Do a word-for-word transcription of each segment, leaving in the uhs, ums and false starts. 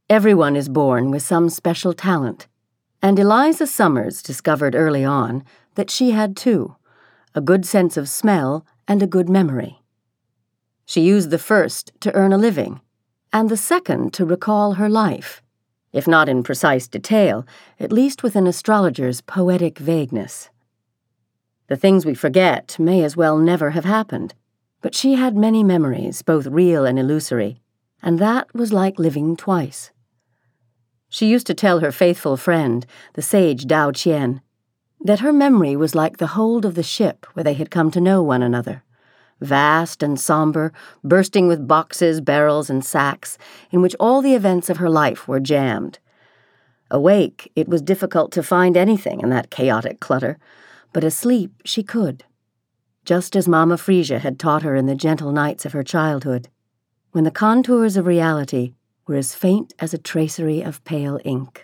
Everyone is born with some special talent, and Eliza Summers discovered early on that she had too, a good sense of smell and a good memory. She used the first to earn a living, and the second to recall her life, if not in precise detail, at least with an astrologer's poetic vagueness. The things we forget may as well never have happened, but she had many memories, both real and illusory, and that was like living twice. She used to tell her faithful friend, the sage Dao Qian, that her memory was like the hold of the ship where they had come to know one another, vast and somber, bursting with boxes, barrels, and sacks, in which all the events of her life were jammed. Awake, it was difficult to find anything in that chaotic clutter, but asleep she could, just as Mama Frisia had taught her in the gentle nights of her childhood, when the contours of reality were as faint as a tracery of pale ink.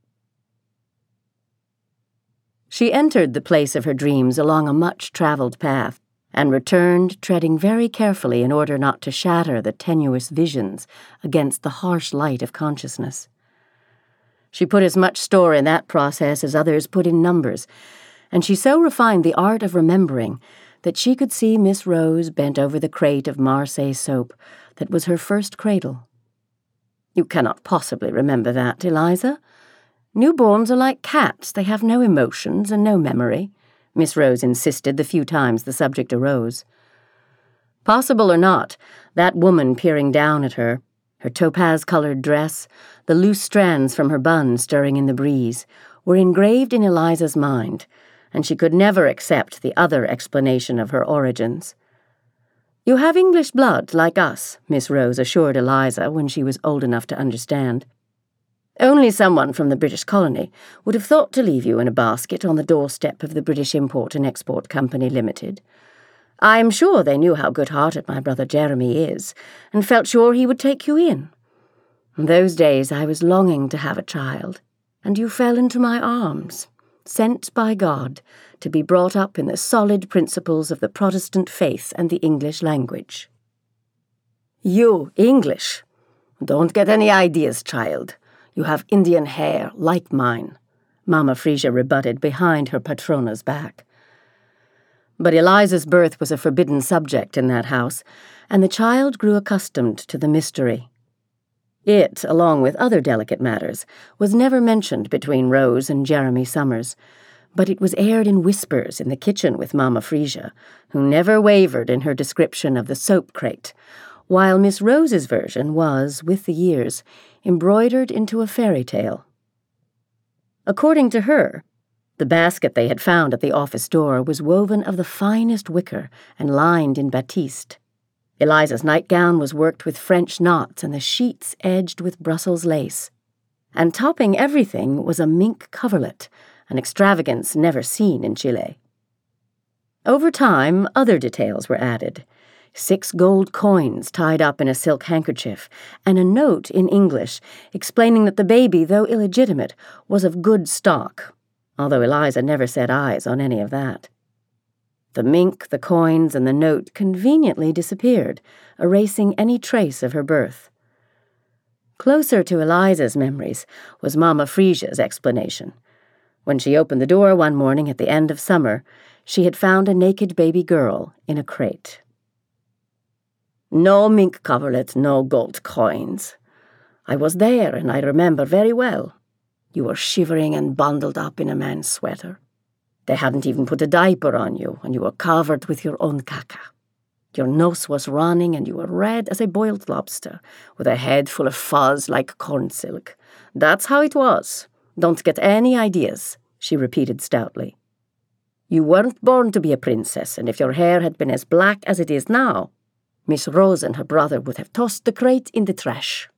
She entered the place of her dreams along a much-traveled path, and returned treading very carefully in order not to shatter the tenuous visions against the harsh light of consciousness. She put as much store in that process as others put in numbers, and she so refined the art of remembering that she could see Miss Rose bent over the crate of Marseille soap that was her first cradle. You cannot possibly remember that, Eliza. Newborns are like cats. They have no emotions and no memory, Miss Rose insisted the few times the subject arose. Possible or not, that woman peering down at her, her topaz-colored dress, the loose strands from her bun stirring in the breeze, were engraved in Eliza's mind, and she could never accept the other explanation of her origins. You have English blood, like us, Miss Rose assured Eliza when she was old enough to understand. Only someone from the British colony would have thought to leave you in a basket on the doorstep of the British Import and Export Company Limited. I am sure they knew how good-hearted my brother Jeremy is, and felt sure he would take you in. In those days I was longing to have a child, and you fell into my arms, sent by God to be brought up in the solid principles of the Protestant faith and the English language. You, English? Don't get any ideas, child. You have Indian hair, like mine, Mama Frisia rebutted behind her patrona's back. But Eliza's birth was a forbidden subject in that house, and the child grew accustomed to the mystery. It, along with other delicate matters, was never mentioned between Rose and Jeremy Summers, but it was aired in whispers in the kitchen with Mama Frisia, who never wavered in her description of the soap crate, while Miss Rose's version was, with the years, embroidered into a fairy tale. According to her, the basket they had found at the office door was woven of the finest wicker and lined in batiste. Eliza's nightgown was worked with French knots and the sheets edged with Brussels lace. And topping everything was a mink coverlet, an extravagance never seen in Chile. Over time, other details were added. Six gold coins tied up in a silk handkerchief, and a note in English explaining that the baby, though illegitimate, was of good stock, although Eliza never set eyes on any of that. The mink, the coins, and the note conveniently disappeared, erasing any trace of her birth. Closer to Eliza's memories was Mama Frisia's explanation. When she opened the door one morning at the end of summer, she had found a naked baby girl in a crate. No mink coverlet, no gold coins. I was there, and I remember very well. You were shivering and bundled up in a man's sweater. They hadn't even put a diaper on you, and you were covered with your own caca. Your nose was running, and you were red as a boiled lobster, with a head full of fuzz like corn silk. That's how it was. Don't get any ideas, she repeated stoutly. You weren't born to be a princess, and if your hair had been as black as it is now, Miss Rose and her brother would have tossed the crate in the trash.